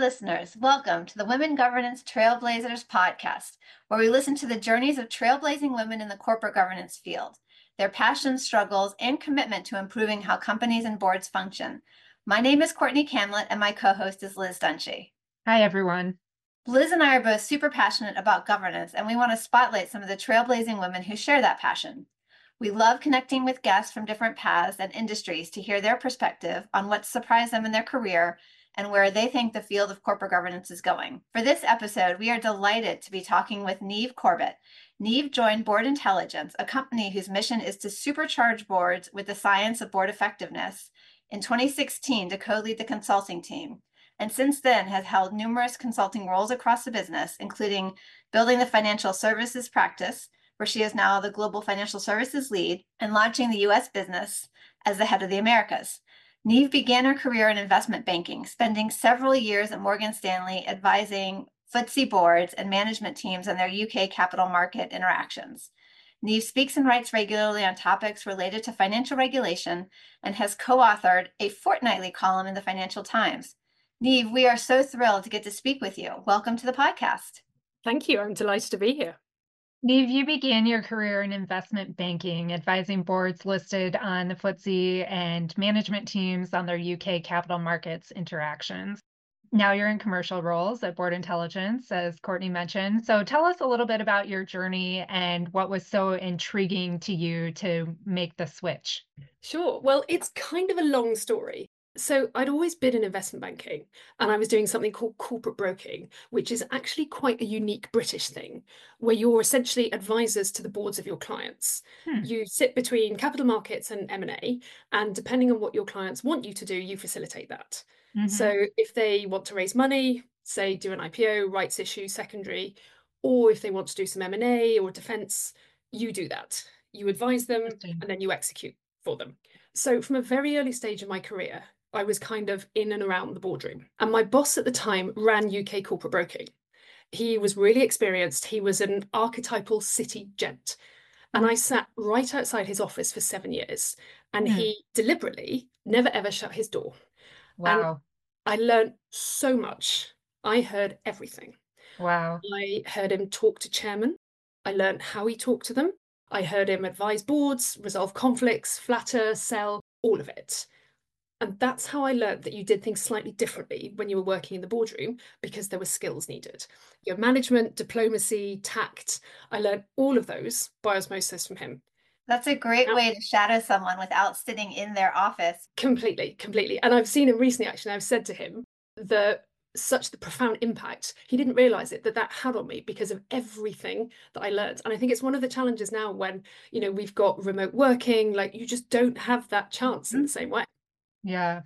listeners. Welcome to the Women Governance Trailblazers podcast, where we listen to the journeys of trailblazing women in the corporate governance field, their passions, struggles, and commitment to improving how companies and boards function. My name is Courtney Camlett, and my co-host is Liz Dunshee. Hi, everyone. Liz and I are both super passionate about governance, and we want to spotlight some of the trailblazing women who share that passion. We love connecting with guests from different paths and industries to hear their perspective on what surprised them in their career and where they think the field of corporate governance is going. For this episode, we are delighted to be talking with Niamh Corbett. Niamh joined Board Intelligence, a company whose mission is to supercharge boards with the science of board effectiveness, in 2016 to co-lead the consulting team, and since then has held numerous consulting roles across the business, including building the financial services practice, where she is now the global financial services lead, and launching the US business as the head of the Americas. Niamh began her career in investment banking, spending several years at Morgan Stanley advising FTSE boards and management teams on their UK capital market interactions. Niamh speaks and writes regularly on topics related to financial regulation and has co-authored a fortnightly column in the Financial Times. Niamh, we are so thrilled to get to speak with you. Welcome to the podcast. Thank you. I'm delighted to be here. Niamh, you began your career in investment banking, advising boards listed on the FTSE and management teams on their UK capital markets interactions. Now you're in commercial roles at Board Intelligence, as Courtney mentioned. So tell us a little bit about your journey and what was so intriguing to you to make the switch. Sure. Well, it's kind of a long story. So I'd always been in investment banking and I was doing something called corporate broking, which is actually quite a unique British thing, where you're essentially advisors to the boards of your clients. You sit between capital markets and M&A, and depending on what your clients want you to do, you facilitate that. So if they want to raise money, say do an IPO, rights issue, secondary, or if they want to do some M&A or defense, you do that. You advise them and then you execute for them. So from a very early stage of my career, I was kind of in and around the boardroom. And my boss at the time ran UK corporate broking. He was really experienced. He was an archetypal city gent. And I sat right outside his office for 7 years. And he deliberately never ever shut his door. Wow. And I learned so much. I heard everything. Wow. I heard him talk to chairmen. I learned how he talked to them. I heard him advise boards, resolve conflicts, flatter, sell, all of it. And that's how I learned that you did things slightly differently when you were working in the boardroom, because there were skills needed. Your management, diplomacy, tact. I learned all of those by osmosis from him. That's a great way to shadow someone without sitting in their office. Completely. And I've seen him recently, actually. I've said to him such the profound impact. He didn't realize it, that had on me because of everything that I learned. And I think it's one of the challenges now when, we've got remote working, like you just don't have that chance in the same way. Yeah.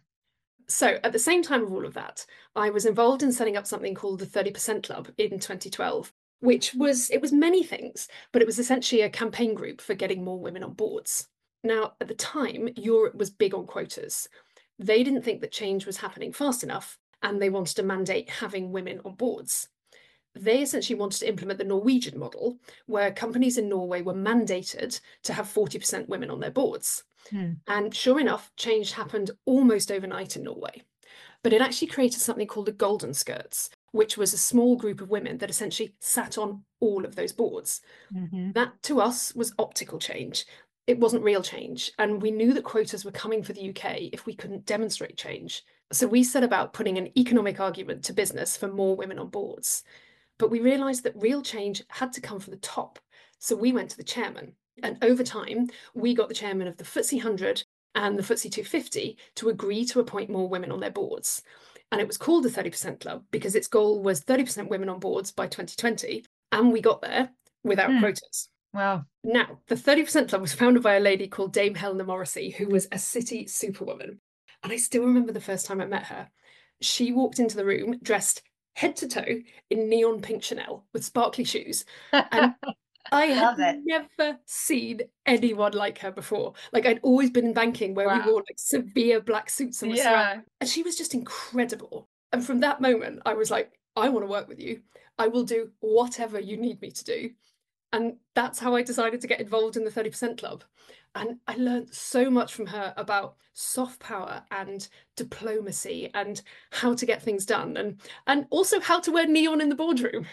So at the same time of all of that, I was involved in setting up something called the 30% Club in 2012, which was many things, but it was essentially a campaign group for getting more women on boards. Now, at the time, Europe was big on quotas. They didn't think that change was happening fast enough, and they wanted to mandate having women on boards. They essentially wanted to implement the Norwegian model, where companies in Norway were mandated to have 40% women on their boards. And sure enough, change happened almost overnight in Norway. But it actually created something called the Golden Skirts, which was a small group of women that essentially sat on all of those boards. That, to us, was optical change. It wasn't real change. And we knew that quotas were coming for the UK if we couldn't demonstrate change. So we set about putting an economic argument to business for more women on boards. But we realised that real change had to come from the top. So we went to the chairman. And over time, we got the chairman of the FTSE 100 and the FTSE 250 to agree to appoint more women on their boards. And it was called the 30% Club because its goal was 30% women on boards by 2020. And we got there without quotas. Wow. Now, the 30% Club was founded by a lady called Dame Helena Morrissey, who was a city superwoman. And I still remember the first time I met her. She walked into the room dressed head to toe in neon pink Chanel with sparkly shoes. And I had never seen anyone like her before. Like, I'd always been in banking where we wore like severe black suits and and she was just incredible. And from that moment, I was like, I want to work with you. I will do whatever you need me to do. And that's how I decided to get involved in the 30% Club. And I learned so much from her about soft power and diplomacy and how to get things done, and also how to wear neon in the boardroom.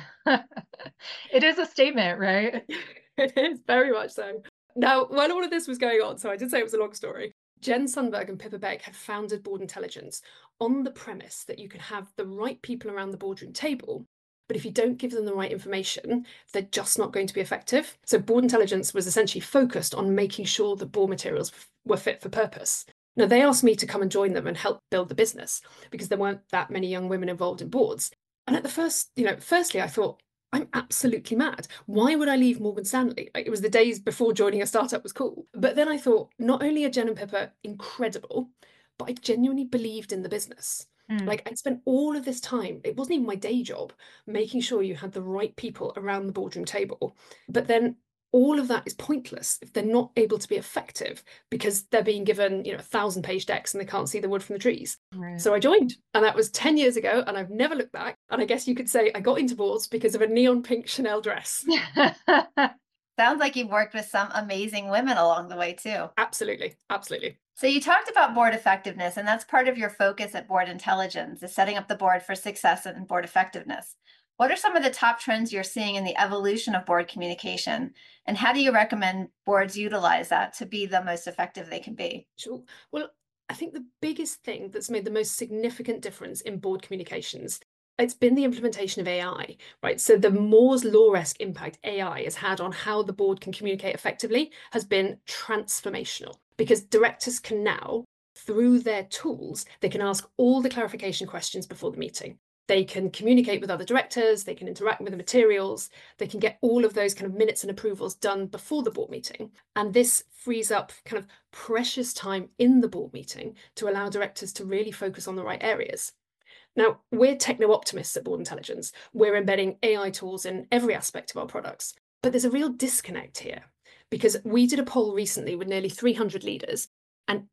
It is a statement, right? It is very much so. Now, while all of this was going on, so I did say it was a long story, Jen Sundberg and Pippa Beck had founded Board Intelligence on the premise that you can have the right people around the boardroom table, but if you don't give them the right information, they're just not going to be effective. So Board Intelligence was essentially focused on making sure the board materials were fit for purpose. Now, they asked me to come and join them and help build the business because there weren't that many young women involved in boards. And at the firstly, I thought, I'm absolutely mad. Why would I leave Morgan Stanley? Like, it was the days before joining a startup was cool. But then I thought, not only are Jen and Pippa incredible, but I genuinely believed in the business. Like, I'd spent all of this time, it wasn't even my day job, making sure you had the right people around the boardroom table. But then all of that is pointless if they're not able to be effective because they're being given, 1,000-page decks and they can't see the wood from the trees. Right. So I joined, and that was 10 years ago, and I've never looked back. And I guess you could say I got into boards because of a neon pink Chanel dress. Sounds like you've worked with some amazing women along the way too. Absolutely, absolutely. So you talked about board effectiveness, and that's part of your focus at Board Intelligence, is setting up the board for success and board effectiveness. What are some of the top trends you're seeing in the evolution of board communication, and how do you recommend boards utilize that to be the most effective they can be? Sure. Well, I think the biggest thing that's made the most significant difference in board communications, it's been the implementation of AI, right? So the Moore's Law-esque impact AI has had on how the board can communicate effectively has been transformational, because directors can now, through their tools, they can ask all the clarification questions before the meeting. They can communicate with other directors, they can interact with the materials, they can get all of those kind of minutes and approvals done before the board meeting. And this frees up kind of precious time in the board meeting to allow directors to really focus on the right areas. Now, we're techno-optimists at Board Intelligence. We're embedding AI tools in every aspect of our products. But there's a real disconnect here, because we did a poll recently with nearly 300 leaders, and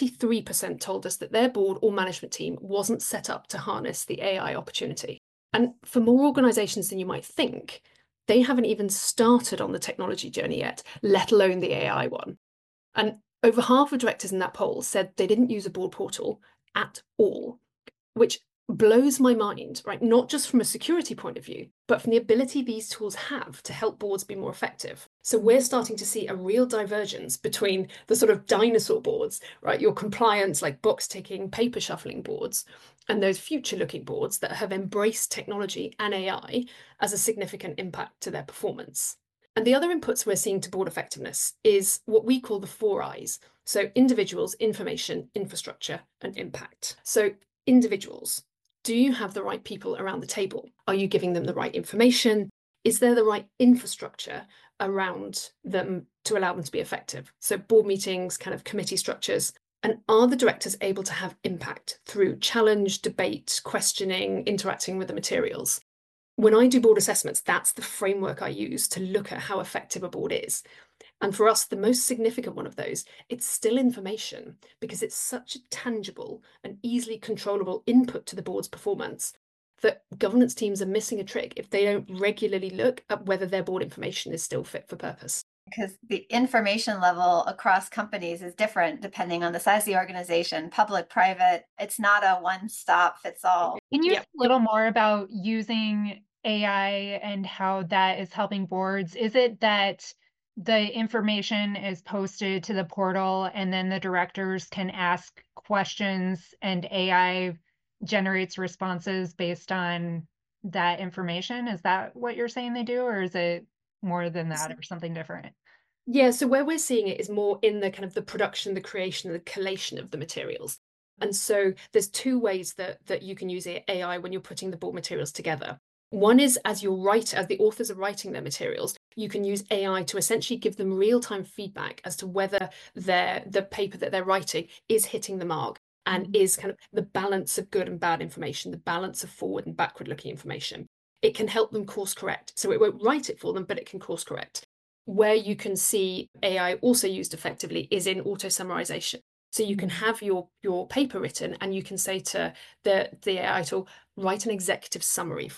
83% told us that their board or management team wasn't set up to harness the AI opportunity. And for more organizations than you might think, they haven't even started on the technology journey yet, let alone the AI one. And over half of directors in that poll said they didn't use a board portal at all, which blows my mind, right? Not just from a security point of view, but from the ability these tools have to help boards be more effective. So we're starting to see a real divergence between the sort of dinosaur boards, right? Your compliance, like box ticking, paper shuffling boards, and those future looking boards that have embraced technology and AI as a significant impact to their performance. And the other inputs we're seeing to board effectiveness is what we call the 4 I's. So individuals, information, infrastructure, and impact. So individuals. Do you have the right people around the table? Are you giving them the right information? Is there the right infrastructure around them to allow them to be effective? So board meetings, kind of committee structures. And are the directors able to have impact through challenge, debate, questioning, interacting with the materials? When I do board assessments, that's the framework I use to look at how effective a board is. And for us, the most significant one of those, it's still information, because it's such a tangible and easily controllable input to the board's performance that governance teams are missing a trick if they don't regularly look at whether their board information is still fit for purpose. Because the information level across companies is different depending on the size of the organization, public, private. It's not a one-stop fits all. Can you Yeah. say a little more about using AI and how that is helping boards? Is it that the information is posted to the portal and then the directors can ask questions and AI generates responses based on that information? Is that what you're saying they do, or is it more than that or something different? Yeah, so where we're seeing it is more in the kind of the production, the creation, the collation of the materials. And so there's 2 ways that you can use AI when you're putting the board materials together. One is as the authors are writing their materials, you can use AI to essentially give them real-time feedback as to whether the paper that they're writing is hitting the mark and is kind of the balance of good and bad information, the balance of forward and backward-looking information. It can help them course correct. So it won't write it for them, but it can course correct. Where you can see AI also used effectively is in auto summarization. So you can have your paper written and you can say to the AI tool, write an executive summary for me.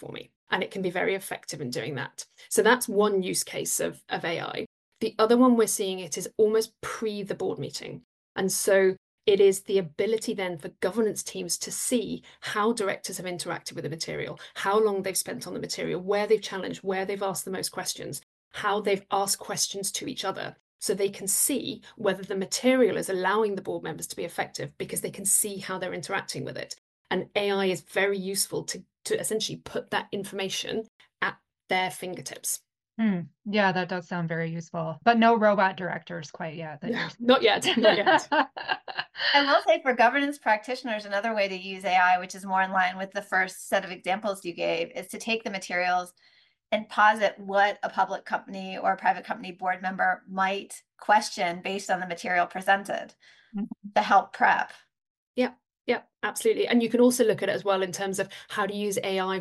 and it can be very effective in doing that. So that's one use case of AI. The other one we're seeing it is almost pre the board meeting. And so it is the ability then for governance teams to see how directors have interacted with the material, how long they've spent on the material, where they've challenged, where they've asked the most questions, how they've asked questions to each other. So they can see whether the material is allowing the board members to be effective because they can see how they're interacting with it. And AI is very useful to essentially put that information at their fingertips. Yeah, that does sound very useful, but no robot directors quite yet. Not yet, not yet. I will say for governance practitioners, another way to use AI, which is more in line with the first set of examples you gave, is to take the materials and posit what a public company or a private company board member might question based on the material presented to help prep. Yeah, absolutely. And you can also look at it as well in terms of how to use AI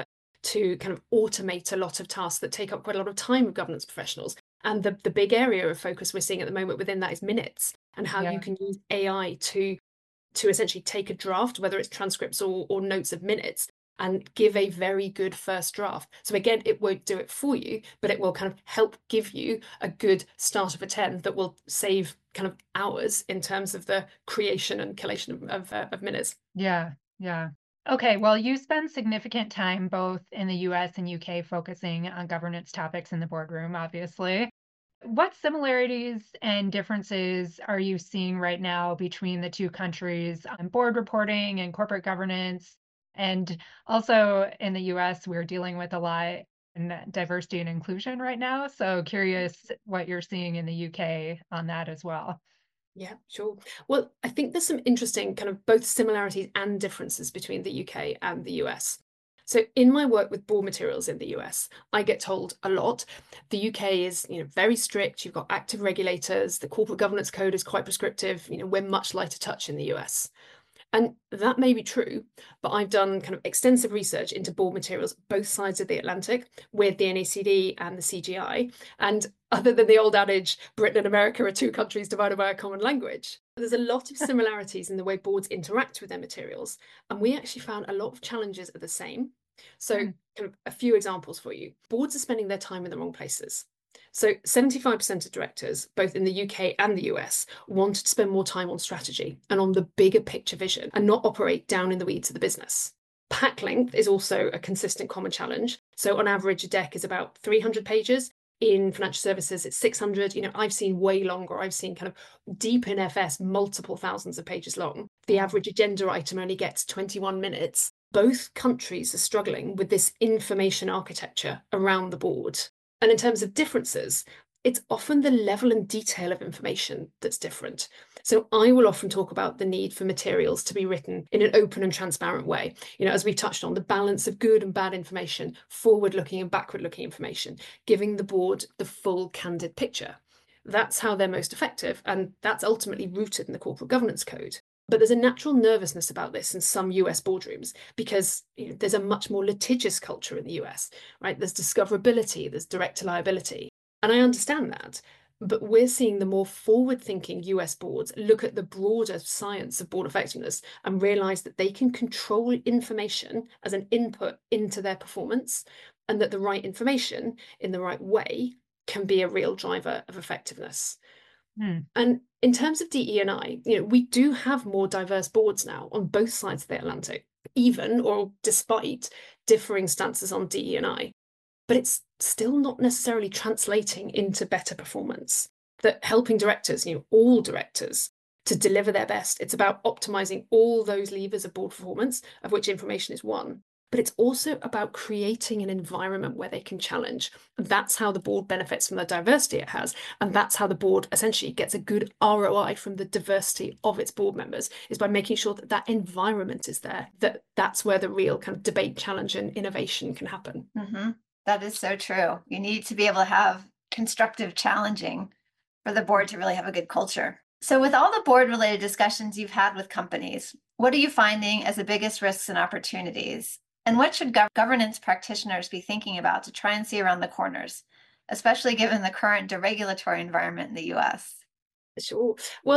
to kind of automate a lot of tasks that take up quite a lot of time of governance professionals. And the big area of focus we're seeing at the moment within that is minutes, and how you can use AI to essentially take a draft, whether it's transcripts or notes of minutes, and give a very good first draft. So again, it won't do it for you, but it will kind of help give you a good start of a 10 that will save kind of hours in terms of the creation and collation of minutes. Yeah. Okay, well, you spend significant time both in the US and UK focusing on governance topics in the boardroom, obviously. What similarities and differences are you seeing right now between the two countries on board reporting and corporate governance? And also in the US, we're dealing with a lot in diversity and inclusion right now. So curious what you're seeing in the UK on that as well. Yeah, sure. Well, I think there's some interesting kind of both similarities and differences between the UK and the US. So in my work with board materials in the US, I get told a lot the UK is, very strict. You've got active regulators. The corporate governance code is quite prescriptive. We're much lighter touch in the US. And that may be true, but I've done kind of extensive research into board materials, both sides of the Atlantic, with the NACD and the CGI. And other than the old adage, Britain and America are two countries divided by a common language, there's a lot of similarities in the way boards interact with their materials. And we actually found a lot of challenges are the same. So kind of a few examples for you. Boards are spending their time in the wrong places. So 75% of directors, both in the UK and the US, wanted to spend more time on strategy and on the bigger picture vision and not operate down in the weeds of the business. Pack length is also a consistent common challenge. So on average, a deck is about 300 pages. In financial services, it's 600. I've seen way longer. I've seen kind of deep in FS, multiple thousands of pages long. The average agenda item only gets 21 minutes. Both countries are struggling with this information architecture around the board. And in terms of differences, it's often the level and detail of information that's different. So I will often talk about the need for materials to be written in an open and transparent way. As we've touched on, the balance of good and bad information, forward-looking and backward-looking information, giving the board the full candid picture. That's how they're most effective, and that's ultimately rooted in the corporate governance code. But there's a natural nervousness about this in some US boardrooms because there's a much more litigious culture in the US, right? There's discoverability, there's director liability. And I understand that. But we're seeing the more forward-thinking US boards look at the broader science of board effectiveness and realize that they can control information as an input into their performance, and that the right information in the right way can be a real driver of effectiveness. And in terms of DE&I, we do have more diverse boards now on both sides of the Atlantic, even or despite differing stances on DE&I. But it's still not necessarily translating into better performance. That helping directors, all directors, to deliver their best. It's about optimizing all those levers of board performance, of which information is one. But it's also about creating an environment where they can challenge. And that's how the board benefits from the diversity it has. And that's how the board essentially gets a good ROI from the diversity of its board members, is by making sure that that environment is there, that's where the real kind of debate, challenge, and innovation can happen. That is so true. You need to be able to have constructive challenging for the board to really have a good culture. So with all the board related discussions you've had with companies, what are you finding as the biggest risks and opportunities? And what should governance practitioners be thinking about to try and see around the corners, especially given the current deregulatory environment in the US? Sure. Well,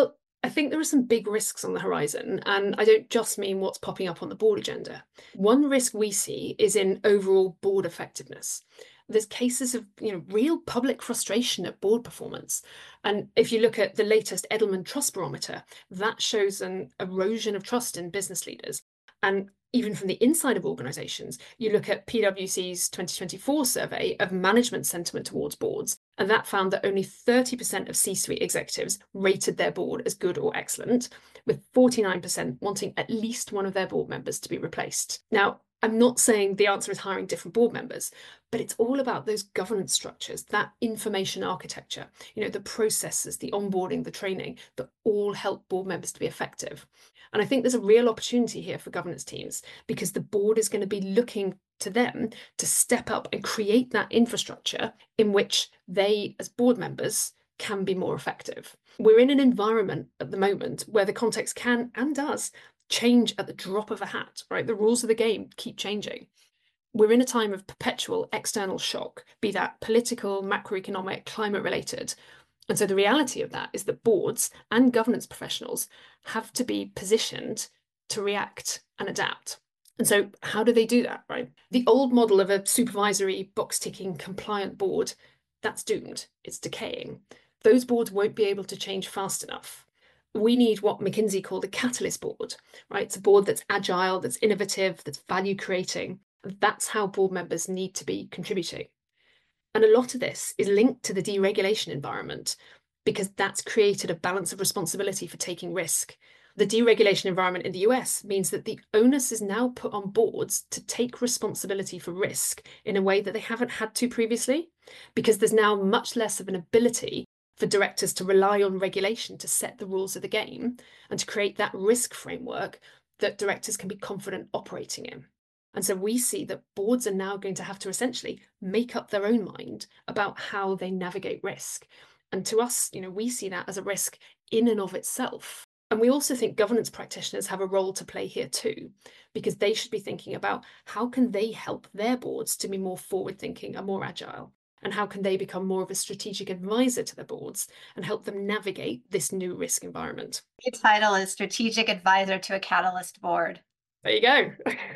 I think there are some big risks on the horizon, and I don't just mean what's popping up on the board agenda. One risk we see is in overall board effectiveness. There's cases of real public frustration at board performance. And if you look at the latest Edelman Trust Barometer, that shows an erosion of trust in business leaders. And even from the inside of organizations, you look at PwC's 2024 survey of management sentiment towards boards, and that found that only 30% of C-suite executives rated their board as good or excellent, with 49% wanting at least one of their board members to be replaced. Now, I'm not saying the answer is hiring different board members, but it's all about those governance structures, that information architecture, the processes, the onboarding, the training that all help board members to be effective. And I think there's a real opportunity here for governance teams because the board is going to be looking to them to step up and create that infrastructure in which they, as board members, can be more effective. We're in an environment at the moment where the context can and does change at the drop of a hat, right? The rules of the game keep changing. We're in a time of perpetual external shock, be that political, macroeconomic, climate related. And so the reality of that is that boards and governance professionals have to be positioned to react and adapt. And so how do they do that, right? The old model of a supervisory, box-ticking, compliant board, that's doomed. It's decaying. Those boards won't be able to change fast enough. We need what McKinsey called a catalyst board, right? It's a board that's agile, that's innovative, that's value creating. That's how board members need to be contributing. And a lot of this is linked to the deregulation environment because that's created a balance of responsibility for taking risk. The deregulation environment in the US means that the onus is now put on boards to take responsibility for risk in a way that they haven't had to previously, because there's now much less of an ability for directors to rely on regulation to set the rules of the game and to create that risk framework that directors can be confident operating in. And so we see that boards are now going to have to essentially make up their own mind about how they navigate risk. And to us, we see that as a risk in and of itself. And we also think governance practitioners have a role to play here too, because they should be thinking about how can they help their boards to be more forward-thinking and more agile? And how can they become more of a strategic advisor to their boards and help them navigate this new risk environment? The title is Strategic Advisor to a Catalyst Board. There you go.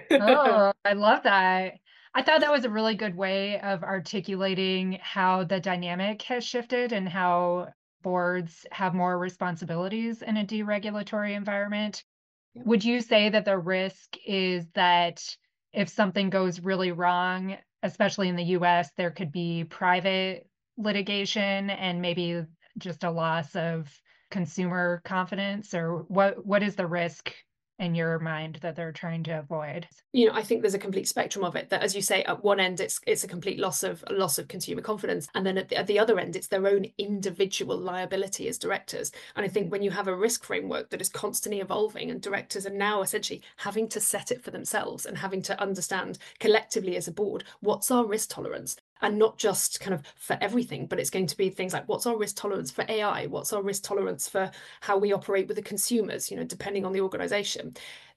Oh, I love that. I thought that was a really good way of articulating how the dynamic has shifted and how boards have more responsibilities in a deregulatory environment. Yep. Would you say that the risk is that if something goes really wrong, especially in the US, there could be private litigation and maybe just a loss of consumer confidence? Or what is the risk in your mind that they're trying to avoid? I think there's a complete spectrum of it, that, as you say, at one end it's a complete loss of consumer confidence, and then at the other end it's their own individual liability as directors. And I think when you have a risk framework that is constantly evolving and directors are now essentially having to set it for themselves and having to understand collectively as a board, what's our risk tolerance? And not just kind of for everything, but it's going to be things like, what's our risk tolerance for AI? What's our risk tolerance for how we operate with the consumers, depending on the organization?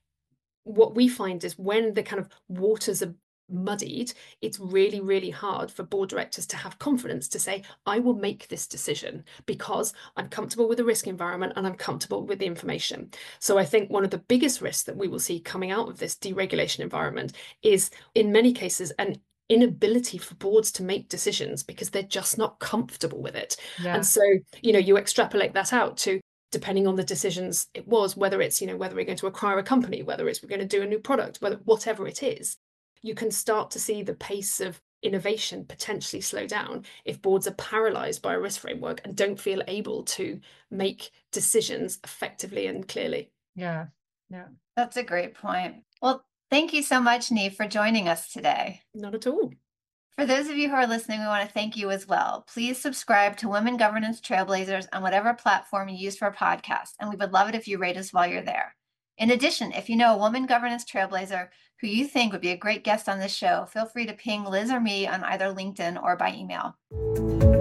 What we find is when the kind of waters are muddied, it's really, really hard for board directors to have confidence to say, I will make this decision because I'm comfortable with the risk environment and I'm comfortable with the information. So I think one of the biggest risks that we will see coming out of this deregulation environment is, in many cases, an inability for boards to make decisions because they're just not comfortable with it. Yeah. And so, you extrapolate that out to, depending on the decisions it was, whether it's, whether we're going to acquire a company, whether it's we're going to do a new product, whatever it is, you can start to see the pace of innovation potentially slow down if boards are paralyzed by a risk framework and don't feel able to make decisions effectively and clearly. Yeah. That's a great point. Well, thank you so much, Niamh, for joining us today. Not at all. For those of you who are listening, we want to thank you as well. Please subscribe to Women Governance Trailblazers on whatever platform you use for a podcast, and we would love it if you rate us while you're there. In addition, if you know a woman governance trailblazer who you think would be a great guest on this show, feel free to ping Liz or me on either LinkedIn or by email.